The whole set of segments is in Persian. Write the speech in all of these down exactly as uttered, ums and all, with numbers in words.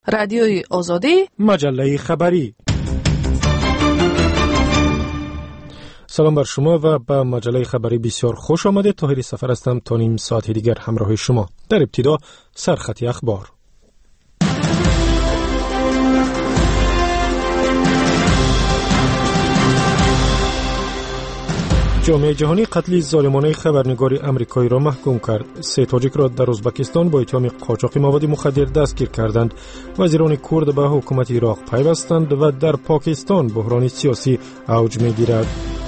رادیوی آزادی، مجله خبری. سلام بر شما و به مجله خبری بسیار خوش آمده. طاهری سفر هستم تا نیم ساعت دیگر همراه شما. در ابتدا سرخط اخبار. جامعه جهانی قتل ظالمانه خبرنگار آمریکایی را محکوم کرد. سه تاجیک را در ازبکستان با اتهام قاچاق مواد مخدر دستگیر کردند. وزیران کرد به حکومت عراق پیوستند و در پاکستان بحران سیاسی اوج می‌گیرد.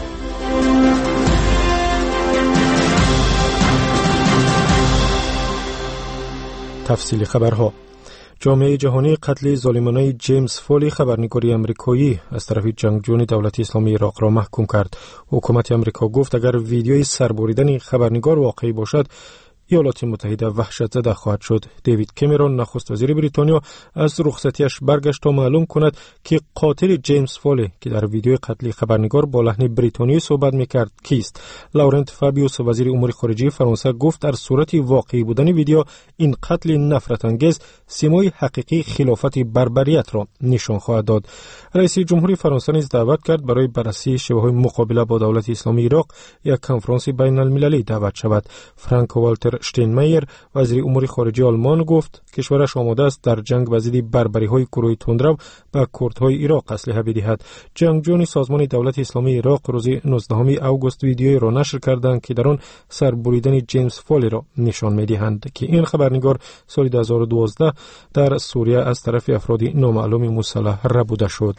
تفصیل خبرها. جامعه جهانی قتل ظالمانه جیمز فولی خبرنگار آمریکایی از طرف جنگجویان دولت اسلامی عراق را محکوم کرد. حکومت آمریکا گفت اگر ویدیوی سربریدن خبرنگار واقعی باشد، ایالات متحده وحشت زده خواهد شد. دیوید کامرون نخست وزیر بریتانیا از رخصتیش برگشت تا معلوم کند که قاتل جیمز فولی که در ویدیوی قتل خبرنگار با لحن بریتانیایی صحبت میکرد کیست. لورنت فابیوس وزیر امور خارجه فرانسه گفت در صورت واقعی بودن ویدیو این قتل نفرت انگیز سیمای حقیقی خلافت بربریت را نشان خواهد داد. رئیس جمهوری فرانسه نیز دعوت کرد برای بررسی شیوه‌های مقابله با دولت اسلامی عراق یک کنفرانس بین المللی دعوت شود. فرانک والتر شتینمایر وزیر امور خارجه آلمان گفت کشورش آماده است در جنگ با ضد بربری‌های گروه تندرو به کردهای عراق اسلحه بدهد. جنگجویان سازمان دولت اسلامی عراق روز نوزدهم آگوست ویدیویی را نشر کردند که در آن سربریدن جیمز فولی را نشان می‌دهند که این خبرنگار سال دو هزار و دوازده در سوریه از طرف افراد نامعلوم مسلح ربوده شد.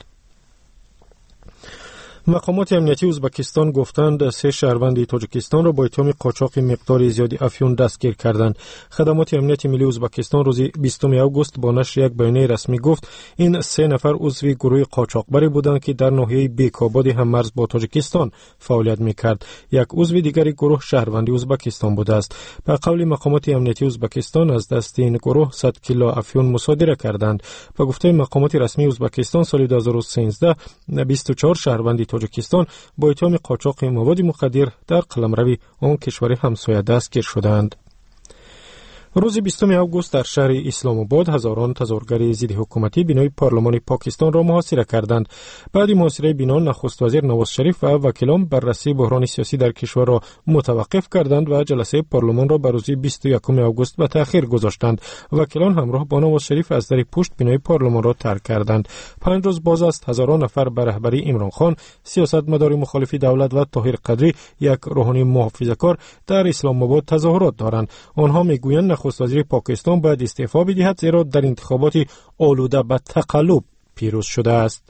مقامات امنیتی ازبکستان گفتند سه شهروند تاجیکستان را با اتهام قاچاق مقدار زیادی افیون دستگیر کردند. خدمات امنیت ملی ازبکستان روز بیستم آگوست با نشر یک بیانیه رسمی گفت این سه نفر عضو گروه قاچاقبری بودند که در ناحیه بیکاباد هممرز با تاجیکستان فعالیت می‌کرد. یک عضو دیگر گروه شهروند ازبکستان بوده است. به قول مقامات امنیتی ازبکستان از دست این گروه صد کیلو افیون مصادره کردند. به گفته مقامات رسمی ازبکستان سال دو هزار و سیزده بیست و چهار شهروند تاجیکستان با اتهام قاچاق مواد مخدر در قلمرو آن کشور همسایه دستگیر شدند. روز بیستم آگوست در شهر اسلام آباد هزاران تظاهرگر ضد حکومتی بینای پارلمان پاکستان را محاصره کردند. بعد محاصره بنا نخست وزیر نواز شریف و وکیلان بررسی بحران سیاسی در کشور را متوقف کردند و جلسه پارلمان را به روز بیست و یکم آگوست به تأخیر گذاشتند. وکیلان همراه با نواز شریف از در پشت بینای پارلمان را ترک کردند. پنج روز باز است هزاران نفر به رهبری عمران خان، سیاستمدار مخالف دولت و طاهر قدری، یک روحانی محافظه‌کار در اسلام آباد تظاهرات دارند. آنها میگویند نخست وزیر پاکستان باید استعفا بدهد زیرا در انتخابات آلوده به تقلب پیروز شده است.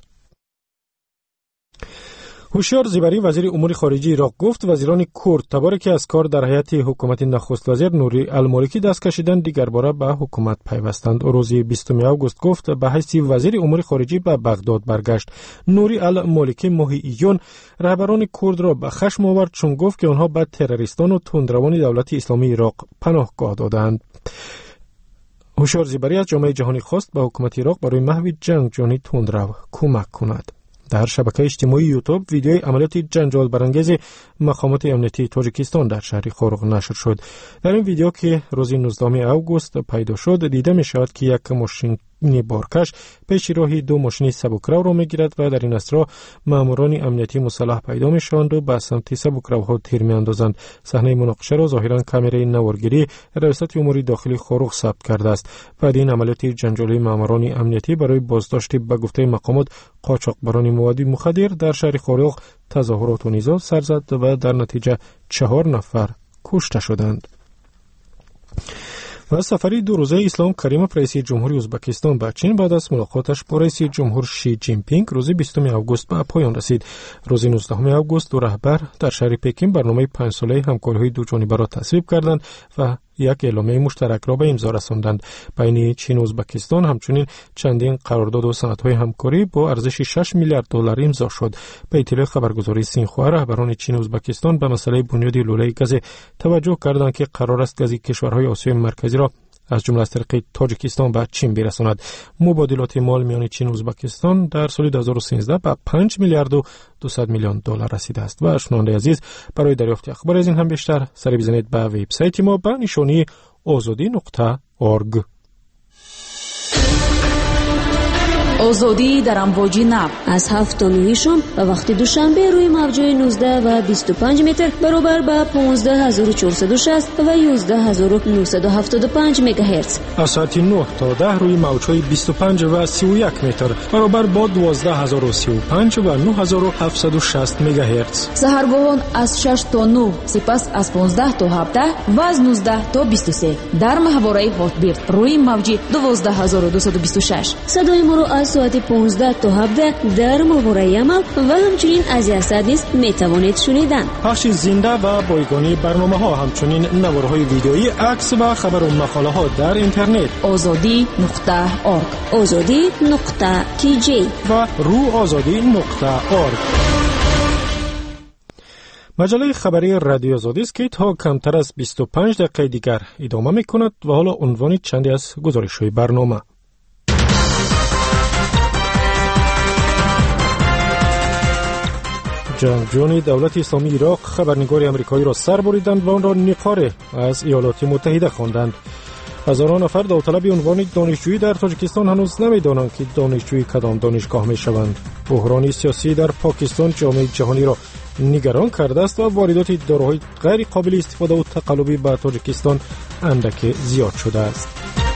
هوشیار زیبری وزیر امور خارجه عراق گفت وزیران کرد تباری که از کار در هیئت حکومت نخست وزیر نوری المالکی دست کشیدند دیگر باره به حکومت پیوستند. روز بیستم آگوست گفت به حیث وزیر امور خارجه به بغداد برگشت. نوری المالکی ماه ایون رهبران کرد را به خشم آورد چون گفت که آنها به تروریستان و تندروان دولت اسلامی عراق پناهگاه دادند. هوشیار زیبری از جامعه جهانی خواست به حکومت عراق برای محو جنگ جهانی تندرو کمک کند. در شبکه اجتماعی یوتیوب ویدیوی عملیات جنجال برانگیز مقامات امنیتی تاجیکستان در شهر خورغ نشر شد. در این ویدیو که روز نوزدهم آگوست پیدا شد دیده می شود که یک ماشین بارکش پیش راهی دو ماشین سبکرو را میگیرد و در این اسرا ماموران امنیتی مسلح پیدا میشوند و به سمت سبکروها تیر میاندازند. صحنه مناقشه را ظاهرا کامرای نوارگیری ریاست امور داخلی خورغ ثبت کرده است. بعد این عملیات جنجالی ماموران امنیتی برای بازداشت به گفته مقامات قاچاقبران مواد مخدر در شهر خورغ تظاهرات و نزاع سر زد و در نتیجه چهار نفر کشته شدند. و سفری دو روزه اسلام کریموف رئیس جمهوری ازبکستان به چین بعد از ملاقاتش با رئیس جمهور شی جین پینگ روز بیستم آگوست به پایان رسید. روز نوزدهم آگوست دو رهبر در شهر پکین برنامه پنج ساله همکاری‌های دو جانبه را تصویب کردند و یک اعلامیه مشترک را به امضا رساندند. بین چین و ازبکستان همچنین چندین قرارداد و سندهای همکاری با ارزش شش میلیارد دلار امضا شد. به اطلاع خبرگزاری سینخوا رهبران چین و ازبکستان به مسئله بنیاد لوله گاز توجه کردند که قرار است گاز کشورهای آسیای مرکزی را از جمله از طریق تاجیکستان به چین برساند. مبادلات مال میان چین و ازبکستان در سال دو هزار و سیزده به پنج میلیارد و دویست میلیون دلار رسیده است. و شنونده عزیز برای دریافت اخبار از این هم بیشتر سری بزنید به وبسایت ما به نشانی آزادی نقطه اورگ. آزادی در امواج نو از هفت تا نه شام و وقت دوشنبه روی موج‌های نوزده و بیست و پنج متر برابر با پانزده هزار و چهارصد و شصت و یازده هزار و نهصد و هفتاد و پنج مگاهرتز. از ساعت نه تا ده روی موج‌های بیست و پنج و سی و یک متر برابر با دوازده هزار و سی و پنج و نه هزار و هفتصد و شصت مگاهرتز. سحرگاهان از شش تا نه، سپس از پانزده تا هفده و از نوزده تا بیست و سه در محوره هاتبیرد روی موج دوازده هزار و دویست و بیست و شش. صدای ما رو از ساعت پانزده تا هفده در محوره عمل و همچنین از یاسد نیز میتوانید شنیدن. پخش زنده و بایگانی برنامه ها، همچنین نوارهای ویدیویی، عکس و خبر و مقاله ها در اینترنت آزادی نقطه اورگ، آزادی نقطه کی جی و رو آزادی نقطه اورگ. مجله خبری رادیو آزادی است که تا کمتر از بیست و پنج دقیقه دیگر ادامه میکند و حالا عنوان چندی از گزارش‌های برنامه. جنگجویان دولت اسلامی عراق خبرنگار آمریکایی را سر بریدند و آن را نقاره از ایالات متحده خواندند. هزاران نفر داوطلب عنوان دانشجویی در تاجیکستان هنوز نمی‌دانند که دانشجویی کدام دانشگاه می‌شوند. بحران سیاسی در پاکستان جامعه جهانی را نگران کرده است و واردات داروهای غیر قابل استفاده و تقلبی به تاجیکستان اندک زیاد شده است.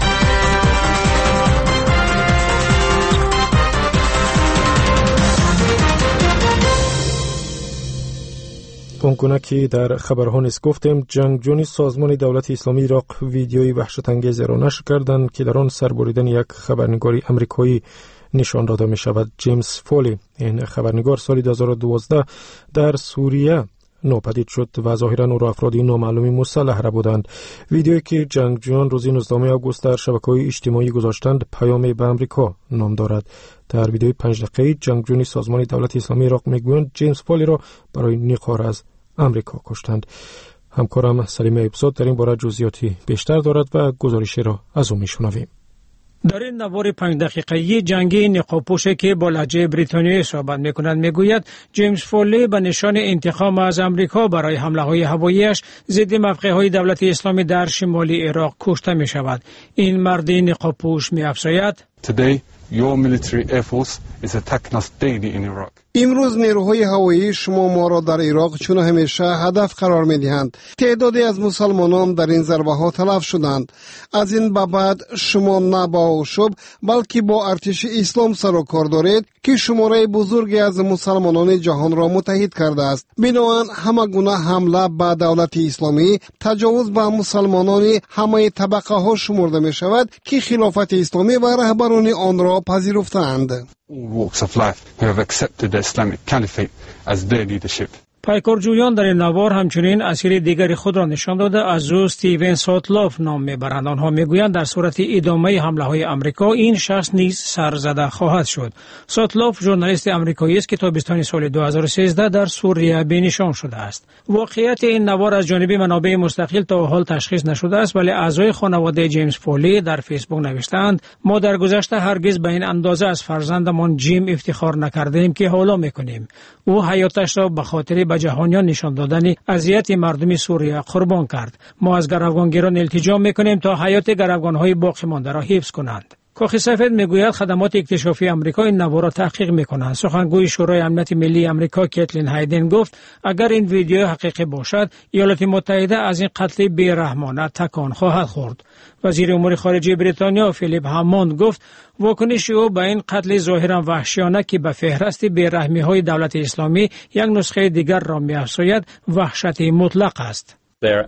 اونگونه که در خبرها نیز گفتیم، جنگجویان سازمان دولت اسلامی عراق ویدیوی وحشت‌انگیز را نشر کردند که در آن سربریدن یک خبرنگار آمریکایی نشان داده می شود. جیمز فولی، این خبرنگار سال دو هزار و دوازده در سوریه ناپدید شد و ظاهراً او را افرادی نامعلومی مسلح را بودند. ویدیویی که جنگجویان روز نوزدهم آگوست در شبکه‌های اجتماعی گذاشتند پیام به آمریکا نام دارد. در ویدیوی پنج دقیقه‌ای جنگجویان سازمان دولت اسلامی عراق میگویند جیمز فولی را برای نقار از آمریکا کشتند. همکارم سلیم ایبزاد در این باره جزئیاتی بیشتر دارد و گزارشی را از او میشنویم. در این نوار پنج دقیقه‌ای جنگی نقاب‌پوشی که با لهجه بریتانیایی صحبت می‌کند میگوید جیمز فولی به نشان انتقام از آمریکا برای حمله‌های هوایی‌اش ضد موقع‌های دولت اسلامی در شمال عراق کشته می‌شود. این مرد نقاب‌پوش می‌افزاید: Today your military air force is attacking us daily in Iraq. امروز نیروهای هوایی شما ما را در عراق چون همیشه هدف قرار می‌دهند. تعدادی از مسلمانان در این ضربه‌ها تلف شدند. از این به بعد شما نه با شب بلکه با ارتش اسلام سر و کار دارید که شماره بزرگی از مسلمانان جهان را متحد کرده است. بنابراین همه گونه حمله به دولت اسلامی تجاوز به مسلمانان همه طبقه ها شمرده می شود که خلافت اسلامی و رهبران آن را پذیرفتند. All walks of life who have accepted the Islamic Caliphate as their leadership. پیکارجویان در این نوار همچنین اسیر دیگری خود را نشان داده از او استیون ساتلاف نام میبرند. آنها میگویند در صورت ادامه حمله های آمریکا این شخص نیز سرزده خواهد شد. ساتلاف ژورنالیست آمریکایی است که تابستان سال دو هزار و سیزده در سوریه بنشان شده است. واقعیت این نوار از جانب منابع مستقل تا حال تشخیص نشده است، ولی اعضای خانواده جیمز فولی در فیسبوک نوشتند ما در گذشته هرگز به این اندازه از فرزندمان جیم افتخار نکردیم که حالا میکنیم. او حیاتش را به خاطر به جهانیان نشان دادن اذیت مردم سوریه قربان کرد. ما از گروگانگیران التجا میکنیم تا حیات گروگانهای باقی مانده را حفظ کنند. کاخ سفید میگوید خدمات اکتشافی آمریکا این نوار را تحقیق میکنند. سخنگوی شورای امنیت ملی آمریکا کیتلین هایدن گفت اگر این ویدیو حقیقی باشد ایالات متحده از این قتل بیرحمانه تکان خواهد خورد. وزیر امور خارجه بریتانیا فیلیپ هاموند گفت واکنش او به این قتل ظاهرا وحشیانه که به فهرست بیرحمی‌های دولت اسلامی یک نسخه دیگر را می‌افزاید وحشت مطلق است.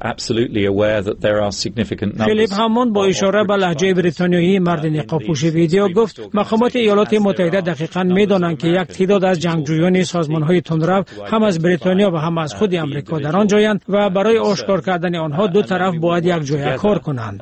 فیلیپ هاموند با اشاره به لهجه بریتانیایی مرد نقاب‌پوش ویدیو گفت مقامات ایالات متحده دقیقاً می‌دانند که یک تعداد از جنگجویان سازمان‌های تندرو هم از بریتانیا و هم از خود آمریکا در آن جایند و برای آشکار کردن آنها دو طرف باید یک جای کار کنند.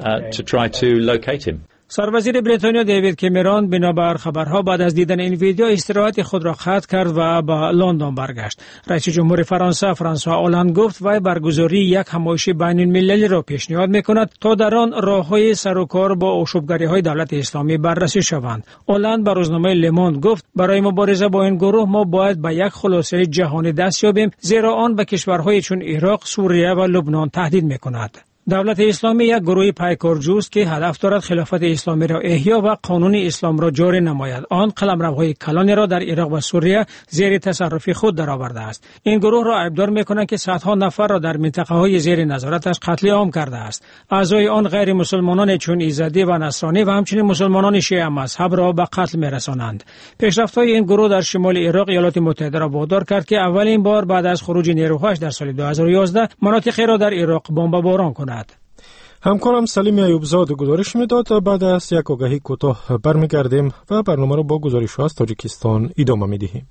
سروزیر بریتانیا دیوید کامرون بنابر خبرها بعد از دیدن این ویدیو استراحت خود را قطع کرد و به لندن برگشت. رئیس جمهور فرانسه فرانسوا آلند گفت وی برگزاری یک همایش بین المللی را پیشنهاد میکند تا در آن راههای سر و کار با آشوبگری‌های دولت اسلامی بررسی شوند. آلند به روزنامه لموند گفت برای مبارزه با این گروه ما باید به یک خلاصه جهانی دست یابیم زیرا آن به کشورهای چون عراق، سوریه و لبنان تهدید میکند. دولت اسلامی یک گروه پیکارجوست که هدف دارد خلافت اسلامی را احیا و قانون اسلام را جاری نماید. آن قلمروهای کلانی را در عراق و سوریه زیر تصرف خود درآورده است. این گروه را عیبدار می‌کنند که صدها نفر را در منطقه‌های زیر نظارتش قتل عام کرده است. اعضای آن غیر مسلمانان چون ایزدی و نصرانی و همچنین مسلمانان شیعه مذهب را به قتل می‌رسانند. پیشرفت‌های این گروه در شمال عراق ایالات متحده را وادار کرد که اولین بار بعد از خروج نیروهاش در سال دو هزار و یازده مناطقی را در عراق بمباران کند. همکارم سلیم ایوبزاده گزارش میداد. بعد از یک آگهی کوتاه برمیگردیم و برنامه را با گزارش‌ها از تاجیکستان ادامه میدهیم.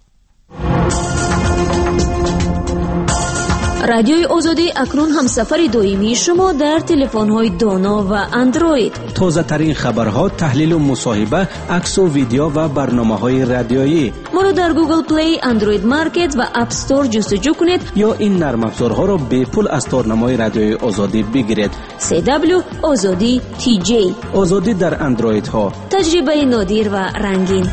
رادیوی آزادی اکنون همسفر دائمی شما در تلفن‌های دانا و اندروید. تازه ترین خبرها، تحلیل و مصاحبه، عکس و ویدیو و برنامه‌های رادیویی. ما را در گوگل پلی، اندروید مارکت و اپ استور جستجو کنید یا این نرم افزارها را به پول از تارنمای رادیوی آزادی بگیرید. سی دبلیو آزادی تی جی. آزادی در اندروید ها. تجربه نادر و رنگین.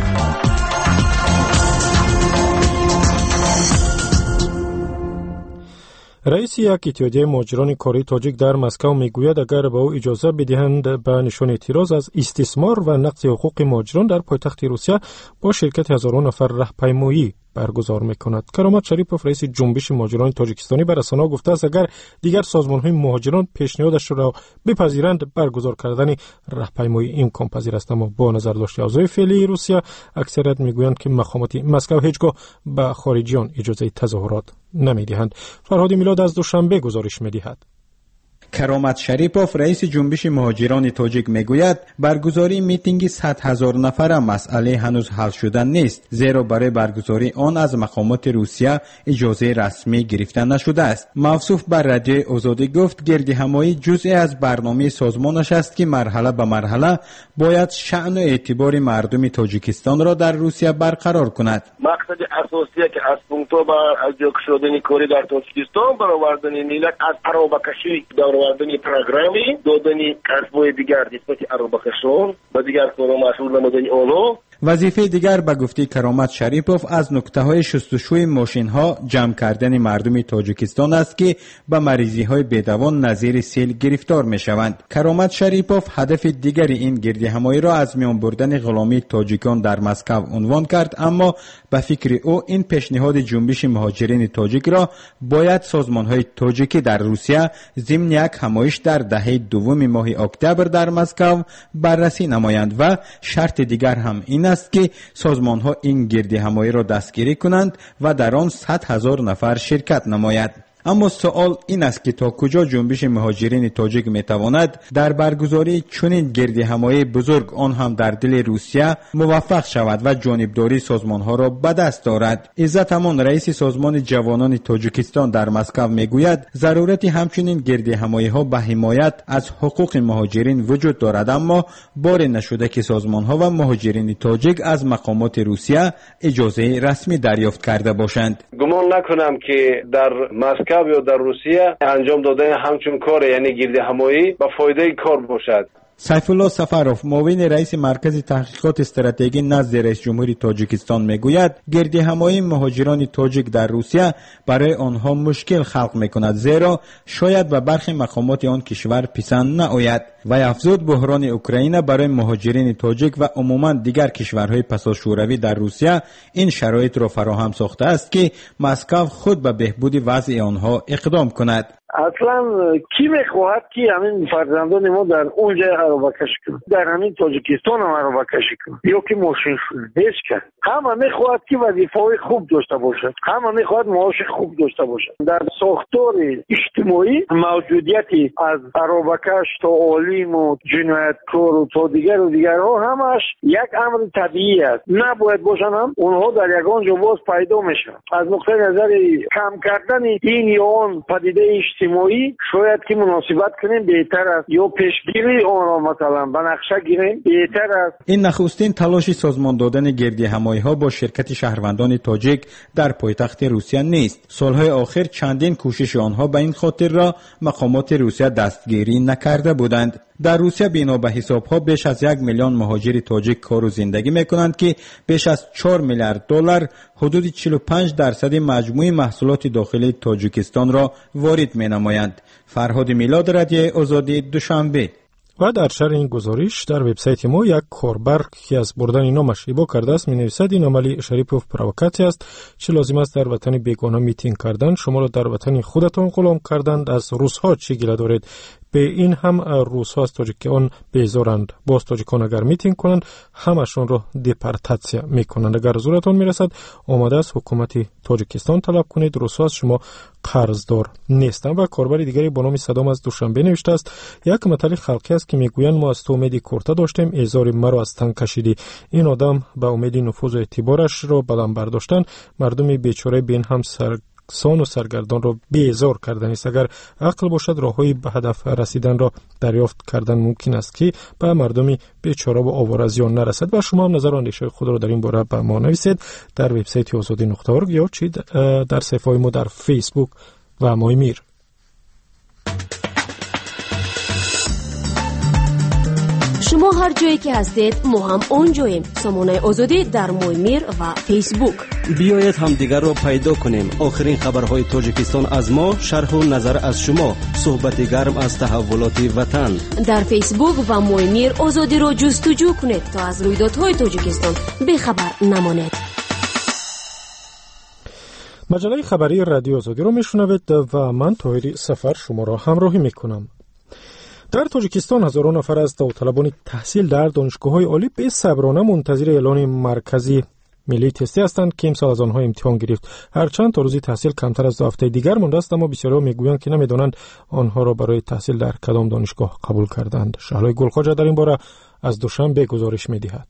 رئیس یک اتحادیه مهاجران کاری تاجیک در مسکو میگوید اگر به او اجازه بدهند به نشان اعتراض از استثمار و نقض حقوق مهاجران در پایتخت روسیه با شرکت هزاران نفر راهپیمایی برگزار میکند. کرامت شریپوف رئیس جنبش مهاجران تاجیکستانی به رسانه‌ها گفته است اگر دیگر سازمان‌های مهاجران پیشنهادش را بپذیرند برگزار کردن راهپیمایی امکان پذیر است، اما با نظر داشت اعضای فعلی روسیه اکثریت میگویند که مقامات مسکو هیچگاه به خارجیان اجازه تظاهرات نمیدهند. فرهاد میلاد از دوشنبه گزارش میدهد. کرامت شریپوف رئیس جنبش مهاجران تاجیک میگوید برگزاری میتینگ صد هزار نفره مسئله هنوز حل شده نیست، زیرا برای برگزاری آن از مقامات روسیه اجازه رسمی گرفته نشده است. موصوف بر رادیوی آزادی گفت گردهمایی جزئی از برنامه سازمانش است که مرحله به مرحله باید شأن و اعتبار مردم تاجیکستان را در روسیه برقرار کند. مقصد اساسی که از پونکتو بر از جوک شدن کاری در تاجیکستان برآوردن ملت از عربکشی داروردنی پروگرامی دادنی کسب‌های دیگر نسبت عربکشان و دیگر کارا مسئول نمودنی آنها. وظیفه دیگر به گفته کرامت شریپوف از نقطه‌های شستشوی ماشین‌ها جمع کردن مردم تاجیکستان است که به مریضی‌های بی‌دوام نظیر سیل گرفتار می‌شوند. کرامت شریپوف هدف دیگری این گردهمایی را از میان بردن غلامی تاجیکان در مسکو عنوان کرد، اما به فکر او این پیشنهاد جنبش مهاجرین تاجیک را باید سازمان‌های تاجیکی در روسیه ضمن یک همایش در دهه دوم ماه اکتبر در مسکو بررسی نمایند و شرط دیگر هم این است که سازمان‌ها این گردهمایی را دستگیری کنند و در آن صد هزار نفر شرکت نماید. اما سوال این است که تا کجا جنبش مهاجرین تاجیک میتواند در برگزاری چنین گردهمایی بزرگ آن هم در دل روسیه موفق شود و جانبداری سازمانها را به دست دارد. عزت امان رئیس سازمان جوانان تاجیکستان در مسکو میگوید ضرورت همچنین گردهمایی ها به حمایت از حقوق مهاجرین وجود دارد، اما بار نشده که سازمانها و مهاجرین تاجیک از مقامات روسیه اجازه رسمی دریافت کرده باشند. گمان نکنم که در مسکو یا در روسیه انجام دادن همچون کار یعنی گردهمایی با فایده کار باشد. سیف الله سفروف معاون رئیس مرکز تحقیقات استراتژی نزد رئیس جمهوری تاجیکستان میگوید گردهمایی مهاجران تاجیک در روسیه برای آنها مشکل خلق میکند، زیرا شاید به برخی مقامات آن کشور پسند نآید. و افزود بحران اوکراین برای مهاجرین تاجیک و عموما دیگر کشورهای پسا شوروی در روسیه این شرایط را فراهم ساخته است که مسکو خود به بهبود وضع آنها اقدام کند. اصلا کی میخواهد که همین فرزندان ما در اونجا عربکشی کنند، در همین تاجیکستان هم عربکشی کنند یا که ماشین شده؟ هیچ کس. همه میخواهد که وظیفه‌های خوب داشته باشد، همه میخواهد معاش خوب داشته باشد. در ساختار اجتماعی موجودیتی از عربکش تا عالم و جنایتکار و تا دیگر و دیگرها همش یک امر طبیعی است، نباید باشن. هم اونها در یگان جا باز پیدا میشن. از نقطه نظر کم کردن این یا آن پدیده اجتماعی شاید که مناسبت کنیم بهتر است، یا پیشگیری آن را مثلا به نقشه گیریم بهتر است. این نخستین تلاش سازمان دادن گردهمایی ها با شرکت شهروندان تاجیک در پایتخت روسیه نیست. سالهای آخر چندین کوشش آنها به این خاطر را مقامات روسیه دستگیری نکرده بودند. در روسیه بنا به حساب‌ها بیش از یک میلیون مهاجر تاجیک کار و زندگی می‌کنند که بیش از چهار میلیارد دلار حدود چهل و پنج درصد مجموع محصولات داخلی تاجیکستان را وارد می‌نمایند. بنمایند. فرهاد میلاد، رادیو آزادی، دوشنبه. و در شرح این گزارش در وبسایت ما یک کاربر که از بردن نامش اشتباه کرده است می‌نویسد این عملی شریپوف پرووکاسی است، چه لازم است در وطن بیگانه میتینگ کردن، شما را در وطن خودتان غلام کردند، از روس‌ها چی گله دارید؟ به این هم روس‌ها از تاجیکان بیزارند، باز تاجیکان اگر میتینگ کنند همشون را دپارتاسیا میکنند. اگر زورتان میرسد آماده است حکومت تاجیکستان طلب کنید، روس‌ها از شما قرضدار نیستند. و کاربر دیگری با نام صدام از دوشنبه نوشته است یک مطلب خلقی است که میگویند ما از تو امیدی کرته داشتیم، ایزار مرا از تن کشیدی. این آدم به امید نفوذ و اعتبارش را بلند برداشتن مردم بیچاره بین هم سر سان و سرگردان را بیزار کردن است. اگر عقل باشد راههای به هدف رسیدن را دریافت کردن ممکن است که به مردمی بیچاره و آواره زیان نرسد. و شما هم نظر و اندیشه خود را در این باره به ما نویسید در وبسایت آزادی نقطه اورگ یا چی در صفحه ما در فیسبوک و مای میر. شما هر جایی که هستید ما هم اونجاییم. سامانه آزادی در مای میر و فیسبوک. بیایید هم دیگر را پیدا کنیم. آخرین خبرهای تاجیکستان از ما، شرح و نظر از شما، صحبت گرم از تحولات وطن. در فیسبوک و مای میر آزادی را جستجو کنید تا از رویدادهای تاجیکستان بی‌خبر نمانید. مجله خبری رادیو آزادی را میشنوید و من طاهری سفر شما را همراهی میکنم. در تاجیکستان هزاران نفر از داوطلبان تحصیل در دانشگاه‌های عالی به صبرانه منتظر اعلان مرکزی ملی تستی هستند که امسال از آنها امتحان گرفت. هرچند تا روزی تحصیل کمتر از دو هفته دیگر مانده است، اما بسیارها میگویند که نمیدانند آنها را برای تحصیل در کدام دانشگاه قبول کردند. شهلای گلخواجه در این باره از دوشنبه گزارش می‌دهد.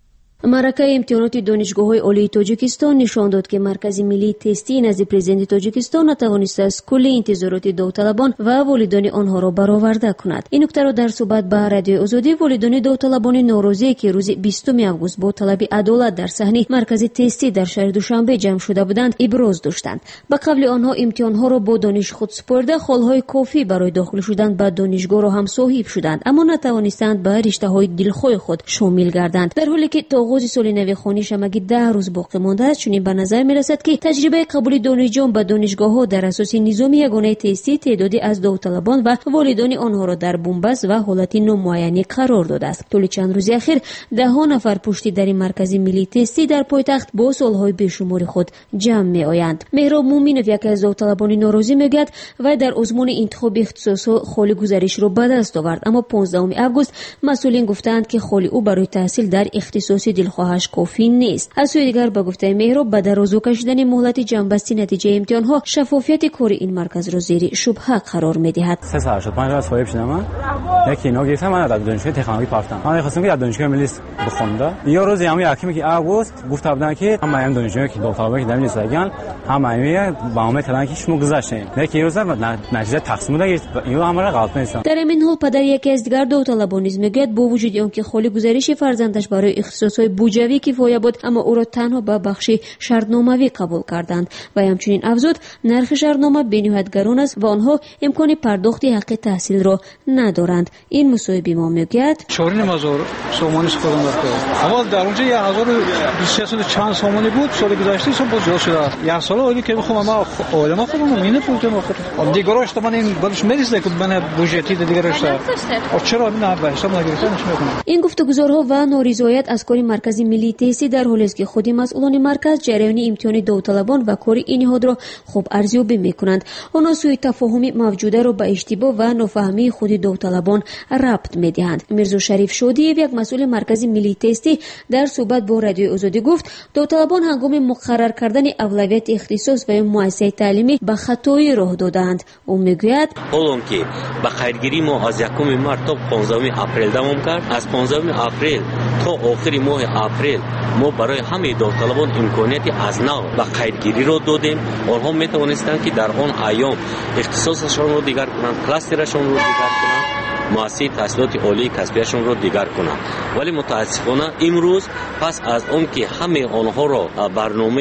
مرکه امتحانات دانشگاه‌های عالی تاجیکستان نشان داد که مرکز ملی تستی نزد پرزیدنت تاجیکستان نتوانسته است کل انتظارات داوطلبان و والدان آنها را برآورده کند. این نکته را در صحبت با رادیو آزادی والدان داوطلبان نوروزی که روز بیستم آگوست با طلب عدالت در صحنه مرکز تستی در شهر دوشنبه جمع شده بودند ابراز داشتند. به قبل آنها امتحانها را با دانش خود سپرده خالهای کافی برای داخل شدن به دانشگاه را هم صاحب شدند، اما نتوانستند به رشته‌های دلخواه خود شامل گردند. در حالی که آغاز سال نو خوانی شمگی ده روز باقی مانده است، چنین به نظر می رسد که تجربه قبول دانشجویان به دانشگاه‌ها در اساس نظام یگانه تستی تعدادی از داوطلبان و والدان آنها را در بنبست و حالت نامعینی قرار داده است. طول چند روز اخیر ده ها نفر پشتی در این مرکز ملی تستی در پایتخت با سالهای بیشمار خود جمع می آیند. مهراب مومینوف یکی از داوطلبان ناراضی میگوید و در آزمون انتخاب اختصاص خالی گزارش را به دست آورد، اما پانزدهم آگوست مسئولین گفتند که خالی او برای تحصیل در اختصاص دلخواهش کافی نیست. از سوی دیگر به گفته مهراب به درازو کشیدن مهلت جنبستی نتیجه امتحانها شفافیت کار این مرکز را زیر شبهه قرار می‌دهد. سه سال شد من از صاحب شدم. من یکی اینا گفتم من در دانشگاه تکنولوژی رفتم. من خواستم که در دانشگاه ملی بخونم. یه روز یامی یکمی که آگوست گفت بودن که هم من دانشجویی که دو طالبه که در اینجا سگان هم ایمیه با هم کردن که شما گذاشتین. یکی روز نتیجه تقسیم دادید اینو همراه غلط نیست. در این حال پدر یکی از دیگر داوطلبان نیز میگوید با وجود اینکه خالی گزارش فرزندش برای اختصاص‌های بودجوی کفایه بود، اما او را تنها به بخش شرطنامه‌ای قبول کردند و همچنین افزود نرخ شرطنامه به‌نهایت گران است و آنها امکان پرداخت حق تحصیل را ندارند. این مصاحب ما میگوید چهار هزار سومانی خودم داشتم، اما در اونجا هزار و بیست و چند سومانی بود. سال گذشته سال بود زیاد شده است. یک سال اولی که بخوام ما آدم خودم اینه پول ما دیگراش تو من این بالش میرسه که من بودجتی دیگراش چرا نه به حساب نگرفتنش میکنم. این گفتگوزارها و نارضایت از کار مرکز ملی تستی در حالی است که خود مسئولان مرکز جریان امتحان داوطلبان و کار این نهاد را خوب ارزیابی میکنند. آنها سوء تفاهمی موجوده را به اشتباه و نافهمی خود داوطلبان ربط میدهند. میرزا شریف شودیف یک مسئول مرکز ملی تستی در صحبت با رادیو آزادی گفت داوطلبان هنگام مقرر کردن اولویت اختصاص و مؤسسه تعلیمی به خطایی راه دادند. او میگوید حالان که به خیرگیری ما از یکم مارس تا پانزدهم اپریل دوام کرد، از پانزدهم اپریل تا آخر ماه اپریل ما برای همه داوطلبان امکانیت از نو و خیرگیری را دادیم. آنها می توانستند که در آن ایام اختصاصشان را دیگر کنند، کلاسترشان را دیگر کنند، مؤسسه تحصیلات عالی کسبیشان را دیگر کنند. ولی متاسفانه امروز پس از آن که همه آنها را برنامه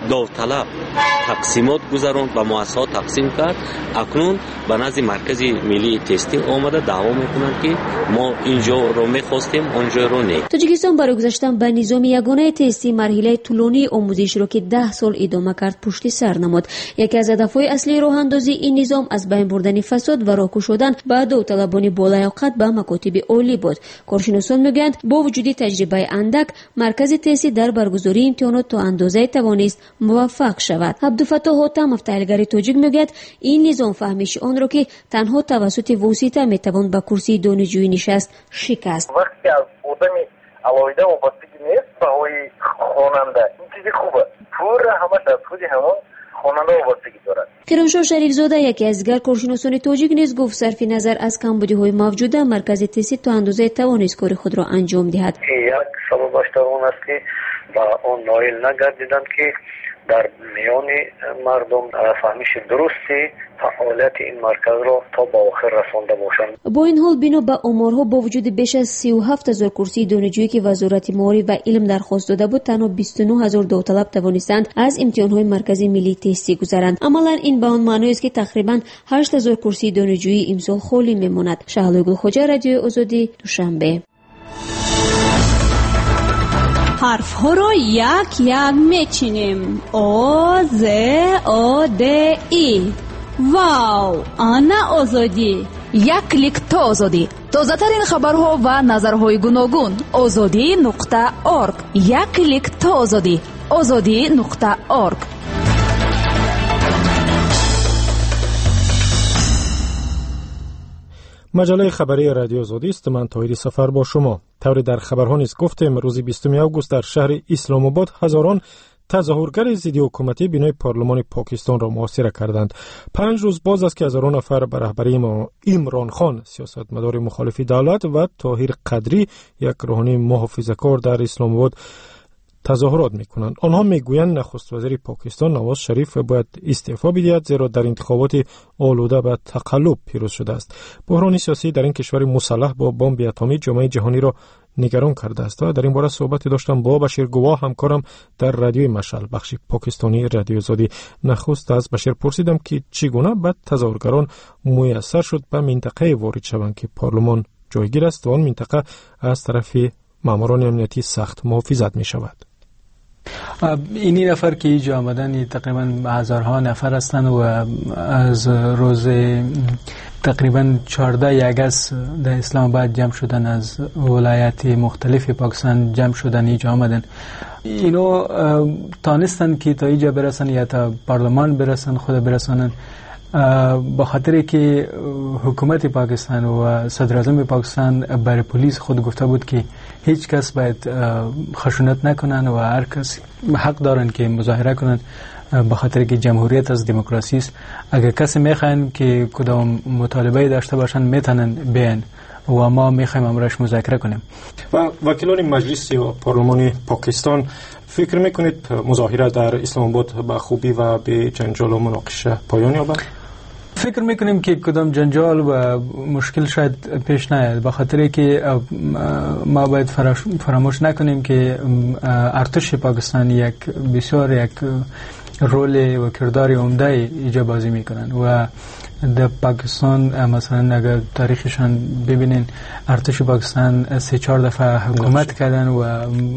داوطلب تقسیمات گذراند و مؤسسات تقسیم کرد. اکنون به نزد مرکز ملی تستینگ آمده دعوا میکنند که ما اینجا رو میخواستیم اونجا رو نه. تاجیکستان برای گذاشتن به نظام یگانه تستی مرحله طولانی آموزش رو که ده سال ادامه کرد پشت سر نمود. یکی از هدفهای اصلی راه اندازی این نظام از بین بردن فساد و راهکو شدن به داوطلبان بالیاقت به مکاتب عالی بود. کارشناسان میگویند با وجود تجربه اندک مرکز تستی در برگزاری امتحانات تا اندازه توانست موفق شود. عبدالفتاح حاتم تحلیلگر تاجیک میگوید این نظام فهمیش آن را که تنها توسط واسطه میتوان به کرسی دانشجویی نشست شکست. وقتی از آدم علاوه وابستگی نیست به هوی خواننده این چیزی خوبه. پور همش از خود همون خواننده وابستگی دارد. کرمانشاه شریفزاده یکی از دیگر کارشناسان تاجیک نیز گفت صرف نظر از کمبودی‌های موجوده مرکز تستی تا اندازه توانست کار خود را انجام دهد. یک سببش در اون است که با آن نایل نگردیدند که در میان مردم فهمیش درستی فعالیت این مرکز را تا با آخر رسانده باشند. با این حال بنا به آمارها با وجود بیش از سی و هفت هزار کرسی دانشجویی که وزارت معارف و علم درخواست داده بود تنها بیست و نه هزار داوطلب توانستند از امتحانهای مرکزی ملی تستی گذرند. عملا این به آن معنی است که تقریبا هشت هزار کرسی دانشجویی امسال خالی میماند. شهلا گلخوجه، رادیو آزادی، دوشنبه. حرف ها را یک یک میچینیم. آ ز آ د ای. واو، آنا آزادی. یک کلیک تا آزادی. تازه ترین خبرها و نظرهای گوناگون. آزادی نقطه اورگ. یک کلیک تا آزادی. آزادی نقطه اورگ. مجله خبری رادیو آزادی است. من طاهری سفر با شما. طوری در خبرها نیز گفتیم روز بیستم آگوست در شهر اسلام آباد هزاران تظاهرگر ضد حکومتی بینای پارلمان پاکستان را محاصره کردند. پنج روز باز است که هزاران نفر به رهبری عمران خان سیاستمدار مخالف دولت و طاهر قدری یک روحانی محافظه‌کار در اسلام آباد تظاهرات میکنند. آنها میگویند نخست وزیر پاکستان نواز شریف باید استعفا بدهد زیرا در انتخابات آلوده به تقلب پیروز شده است. بحران سیاسی در این کشور مسلح با بمب اتمی جامعه جهانی را نگران کرده است. و در این باره صحبت داشتم با بشیر گواه همکارم در رادیوی مشعل بخش پاکستانی رادیو آزادی. نخست از بشیر پرسیدم که چگونه به تظاهرگران میسر شد به منطقه وارد شوند که پارلمان جایگیر است و آن منطقه از طرف ماموران امنیتی سخت محافظت می شود. اینی نفر که اینجا آمدن تقریبا هزارها نفر هستند و از روز تقریبا چهارده اگست در اسلام آباد جمع شدن، از ولایات مختلف پاکستان جمع شدن اینجا آمدن. اینو تانستن که تا اینجا برسن یا تا پارلمان برسن، خود برسانن، با خاطر که حکومت پاکستان و صدر اعظم پاکستان برای پلیس خود گفته بود که هیچ کس باید خشونت نکنن و هر کس حق دارن که مظاهره کنن، به خاطر که جمهوریت از دموکراسی است. اگر کسی میخواین که کدام مطالبه داشته باشن میتونن بیان و ما میخوایم امرش مذاکره کنیم. و وکیلان مجلس یا پارلمان پاکستان فکر میکنید مظاهره در اسلام آباد به خوبی و به جنجال و مناقشه پایان یابد؟ فکر میکنیم که کدام جنجال و مشکل شاید پیش نیاد، به خاطر که ما باید فراموش نکنیم که ارتش پاکستان یک بسیار یک رول و کردار عمده ایجا بازی میکنن و در پاکستان مثلا اگر تاریخشان ببینین ارتش پاکستان سه چهار دفعه حکومت کردن و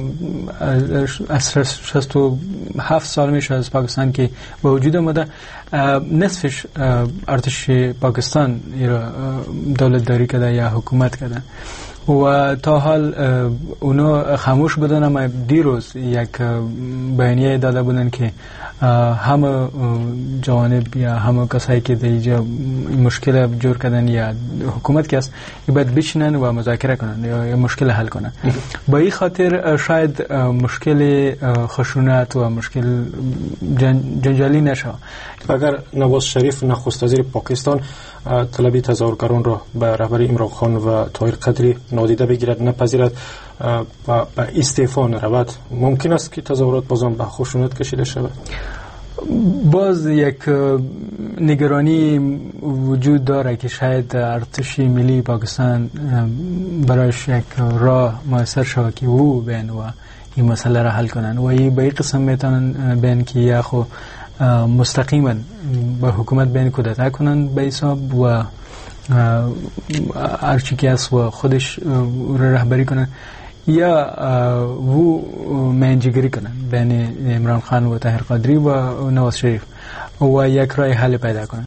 از شصت و هفت سال میشه از پاکستان که به وجود آمده، نصفش ارتش پاکستان دولت داری کرده یا حکومت کردن و تا حال اونا خاموش بودن. اما دیروز یک بیانیه داده بودن که همه جوانب یا همه کسایی که در اینجا مشکل جور کردن یا حکومت که است باید بشینن و مذاکره کنن یا مشکل حل کنن. با این خاطر شاید مشکل خشونت و مشکل جنجالی نشه. اگر نواز شریف نخست وزیر پاکستان طلبی تظاهرگران را به رهبری عمران خان و طاهر قدری نادیده بگیرد، نپذیرد و به استعفا نرود، ممکن است که تظاهرات بازم به خشونت کشیده شود؟ باز یک نگرانی وجود داره که شاید ارتش ملی پاکستان برایش یک راه میسر شود که او بین و این مسئله را حل کنن و این به این قسم میتونن بین که یا خو مستقیما به حکومت بین کودتا کنن به حساب و هرچی که است و خودش را رهبری کنن یا و منجگری کنن بین عمران خان و طاهر قادری و نواز شریف و یک راه حل پیدا کنن.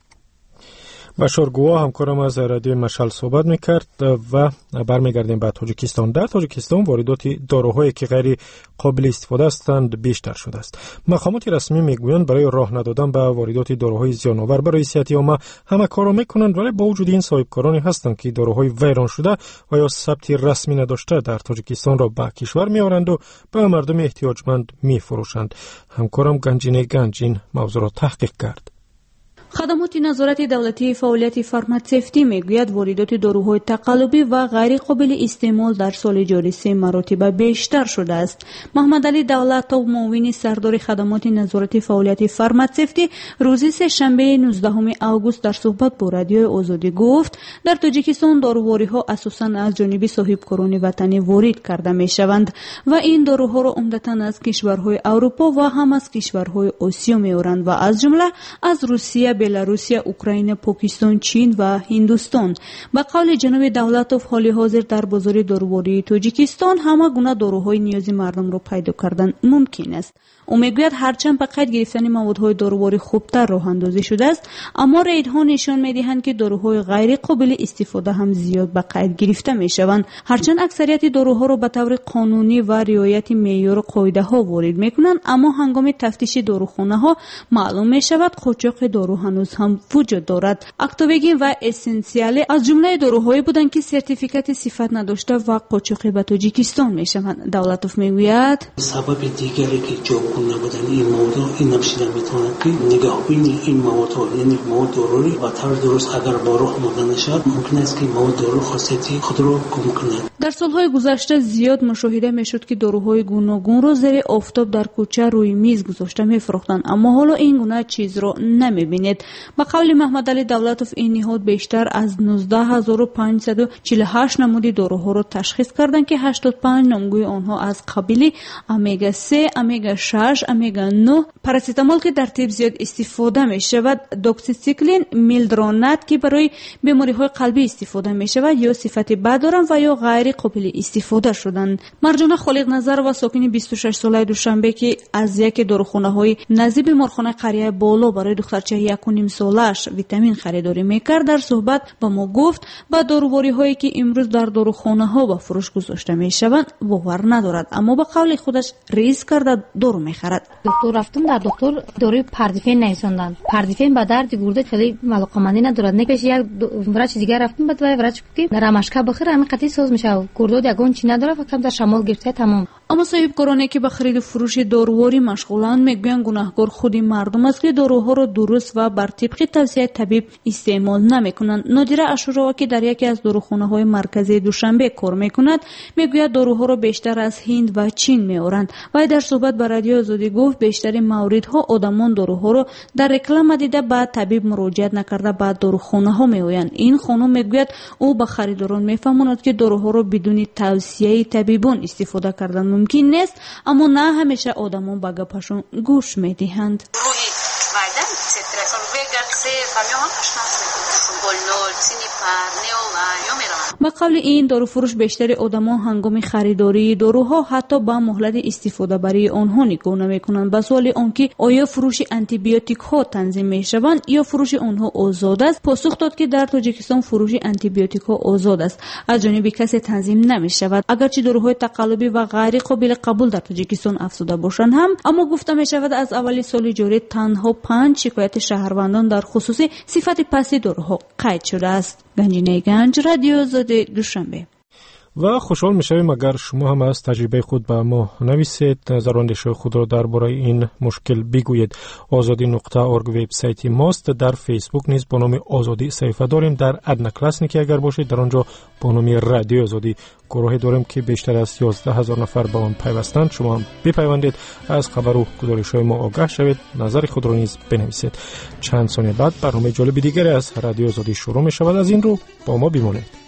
بشار گواه همکارم از رادیو مشعل صحبت میکرد و برمیگردیم به تاجیکستان. در تاجیکستان واردات داروهایی که غیر قابل استفاده هستند بیشتر شده است. مقامات رسمی میگویند برای راه ندادن به واردات داروهای زیان‌آور برای صحت عامه همه کارا میکنند، ولی با وجود این صاحبکارانی هستند که داروهای ویران شده و یا ثبت رسمی نداشته در تاجیکستان را به کشور میآورند و به مردم احتیاجمند میفروشند. همکارم گنجینه گنجین موضوع را تحقیق کرد. خدمات نظارت دولتی فعالیت فارماسیفتی میگوید واردات داروهای تقلبی و غیر قابل استعمال در سال جاری سه مراتب بیشتر شده است. محمد علی دولت‌آو معاون سردار خدمات نظارت فعالیت فارماسیفتی روز سه شنبه نوزدهم آگوست در صحبت با رادیو آزادی گفت در تاجیکستان داروهاری‌ها اساساً از جانب صاحبکاران وطنی وارد کرده میشوند و این داروها را عمدتاً از کشورهای اروپا و هم از کشورهای آسیا میآورند و از جمله از روسیه، بلاروسیا، اوکراین، پاکستان، چین و هندوستان. به قول جناب دولت‌آو حال حاضر در بازار داروواری تاجیکستان همه گونه داروهای نیازی مردم را پیدا کردن ممکن است. او میگوید هرچند به قید گرفتن موادهای داروواری خوبتر راه اندازی شده است، اما ریدها نشان میدهند که داروهای غیر قابل استفاده هم زیاد به قید گرفته میشوند. هرچند اکثریت داروها را به طور قانونی و رعایت معیار و قاعده ها وارد میکنند، اما هنگام تفتیش داروخانه ها معلوم میشود قاچاق دارو هنوز هم وجود دارد. اکتاوگین و اسنسیال از جمله داروهایی بودند که سرتیفیکات صفت نداشته و قاچاق به تاجیکستان میشوند. دولت‌آو میگوید سبب دیگری که جوکون نبودن این مواد این نبشیده میتواند که نگاه بینی این مواد ها یعنی مواد دارویی و طور درست اگر با راه آمده نشد ممکن است که مواد دارو خاصیتی خود را گم کند. در سالهای گذشته زیاد مشاهده میشد که داروهای گوناگون را زیر آفتاب در کوچه روی میز گذاشته میفروختند، اما حالا این گونه چیز را نمیبینید. به قول محمد علی دولت‌آو این نهاد بیشتر از نوزده هزار و پانصد و چهل و هشت نمود داروها را تشخیص کردند که هشتاد و پنج نامگوی آنها از قبیل امگا سه، امگا شش، امگا نه، پاراسیتامول که در طب زیاد استفاده می شود، دوکسیسیکلین، میلدرونات که برای بیماری های قلبی استفاده می شود یا صفت بد دارند و یا غیر قابل استفاده شدند. مرجان خالق نظر و ساکن بیست و شش ساله دوشنبه که از یک داروخانه های نزدیک بیمارخانه قریه بالا برای دخترچه یک و نیم سالش ویتامین خریداری میکرد در صحبت با ما گفت با داروواری هایی که امروز در داروخانه ها و فروش گذاشته می شوند باور ندارد، اما با قول خودش ریز کرده دارو میخرد. دکتر رفتم در دکتر داروی پردیفین نویسوندن. پردیفین به درد گرده خیلی علاقه‌مندی ندارد. نکش یک وراج دیگر رفتم بعد وای وراج گفت در مشکا بخیر همین قطعی سوز میشه. گرده یگون چی نداره فقط در شمال گرفته تمام. اما صاحبکارانی که به خرید و فروش داروواری مشغولند میگویند گناهکار خودی مردم است که داروها را درست و بر طبق توصیه طبیب استعمال نمیکنند. نادره اشورا که در یکی از داروخانه‌های مرکزی دوشنبه کار میکند میگوید داروها را بیشتر از هند و چین میآورند. و در صحبت با رادیو آزادی گفت بیشتر موردها آدمان داروها را در رکلام دیده بعد طبیب مراجعت نکرده بعد داروخانه ها میآیند. این خانم میگوید او به خریداران میفهماند که داروها را بدون توصیه طبیبان استفاده کردن ممکن نیست، اما نه همیشه آدمان به گپشون گوش میدهند. با قبل این داروفروش بیشتر آدمان هنگام خریداری داروها حتی با مهلت استفاده برای آنها نگاه نمی‌کنند. به سوال آنکه آیا فروش آنتی بیوتیک ها تنظیم می‌شوند یا فروش آنها آزاد است، پاسخ داد که در تاجیکستان فروش آنتی بیوتیک ها آزاد است، از جانب کسی تنظیم نمی‌شود. اگرچه داروهای تقلبی و غیر قابل قبول در تاجیکستان افزوده باشند هم، اما گفته می‌شود از اول سال جاری تنها پنج شکایت شهروندان در خصوص صفت پست داروها قید شده است. گنجینه گنج، رادیو آزادی، دوشنبه. و خوشحال میشویم اگر شما هم از تجربه خود به ما نویسید، نظر و اندیشه خود را درباره این مشکل بگویید. آزادی نقطه اورگ وبسایت ماست. در فیسبوک نیز با نام آزادی صفحه داریم. در ادنا کلاسنیک اگر باشید در آنجا با نام رادیو آزادی گروهی داریم که بیشتر از یازده هزار نفر با آن پیوستند. شما هم بپیوندید، از خبر و گزارش‌های ما آگاه شوید، نظر خود را نیز بنویسید. چند ثانیه بعد برنامه جالب دیگری از رادیو آزادی شروع می شود. از این رو با ما بمانید.